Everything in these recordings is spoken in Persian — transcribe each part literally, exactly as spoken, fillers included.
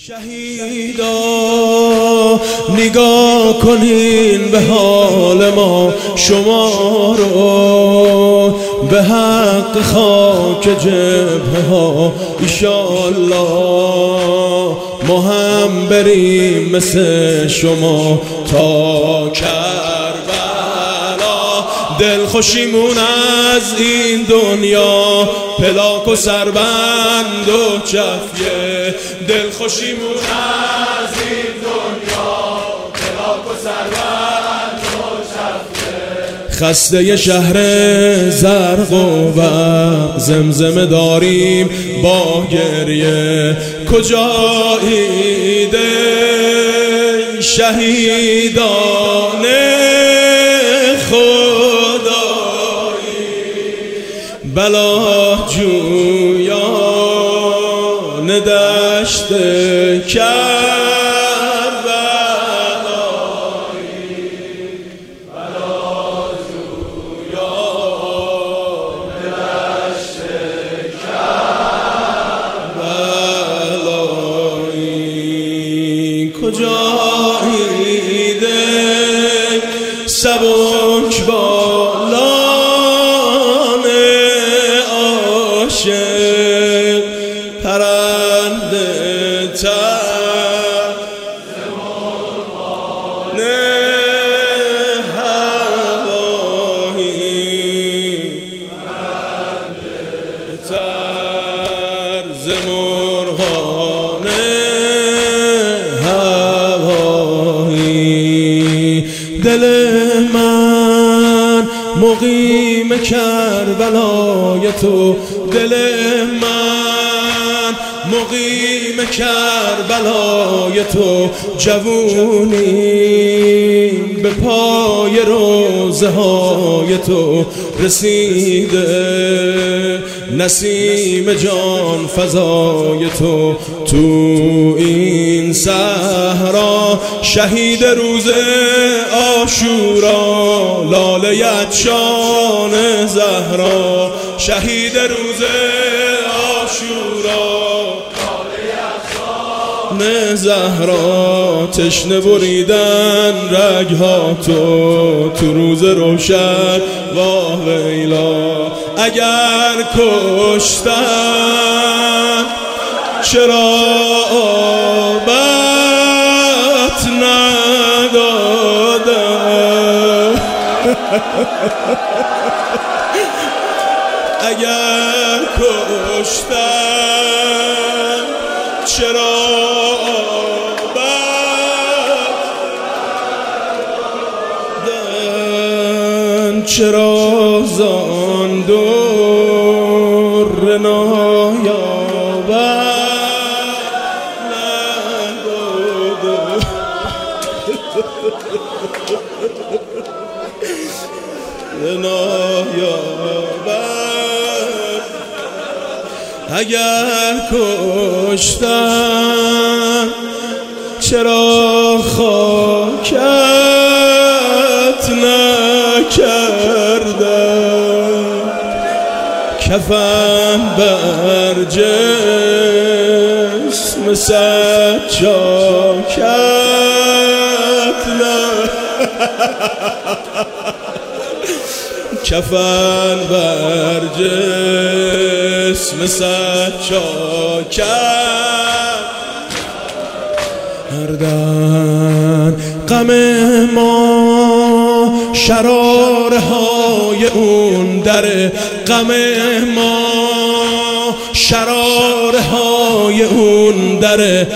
شهیدا نگاه کنین به حال ما، شما رو به حق خاک جبهه ها ایشالله ما هم بریم مثل شما تا کربلا. دل خوشیمون از این دنیا پلاک و سربند و چفیه، دل خوشیمون از این دنیا پلاک و سربند و چفیه. خسته شهر زرق و زمزمه داریم با گریه، کجایید ای شهیدان بلا جویان دشت کربلایی، بلا جویان دشت کربلایی. کجایید سبک بالا پرنده تر زمرغان هوایی، پرنده تر زمرغان هوایی. دل من مقیم کربلای تو، دل من مقیم کربلای تو، جوونی به پای روزه های تو رسیده، نسیم جان فضای تو تو این صحرا. شهید روز عاشورا لاله یتشان زهرا، شهید روز عاشورا لاله یتشان زهرا. تشنه بریدن رگها تو تو روز روشن واه ویلا. اگر کشتن چرا آبت ندادن، اگر کشتن چرا آبت ندادن، چرا زان دور نایابت ندادن. نایابت اگر کشتن چرا خاکت نکردن، کفن بر جسم سجاکت نه کفن بر جسم سجاکت نردن. غم ما شرارهای اون دره، غم ما شرارهای اون دره.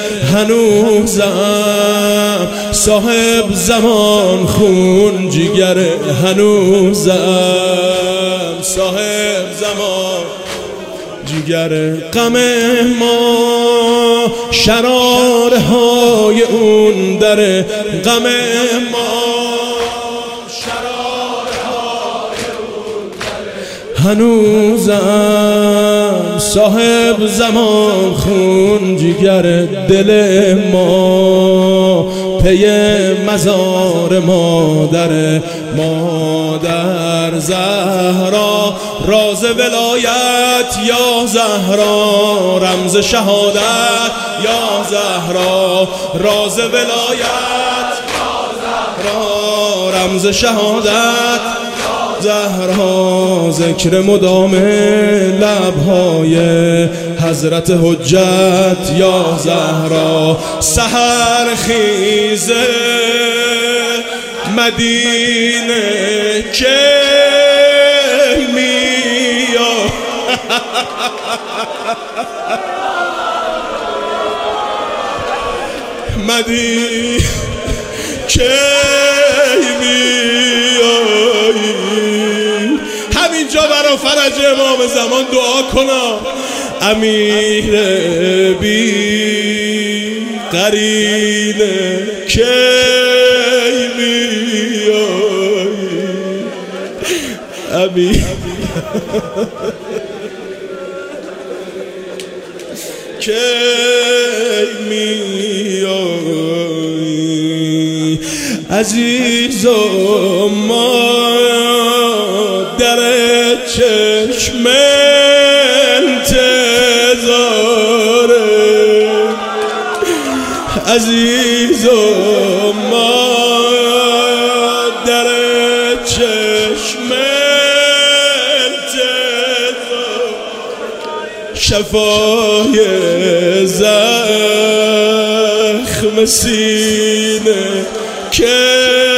هنوزم صاحب زمان خون جگره، هنوزم صاحب زمان جگره. غم ما شرارهای اون دره، غم ما شرارهای اون دره. هنوزم صاحب زمان خون جگره. دل ما پی مزار مادره، مادر زهرا، راز ولایت یا زهرا، رمز شهادت یا زهرا، راز ولایت یا زهرا، رمز شهادت زهرا، ذکر مدام لبهای حضرت حجت یا زهرا. سحر خیز مدینه که میا مدینه که میایی. همینجا برا فرج امام زمان دعا کنم. امیر بی قرینه که میایی، امیر که میایی. عزیزم ما در چشم انتظاره، عزیزم ما در چشم انتظار، شفای زخم سینه که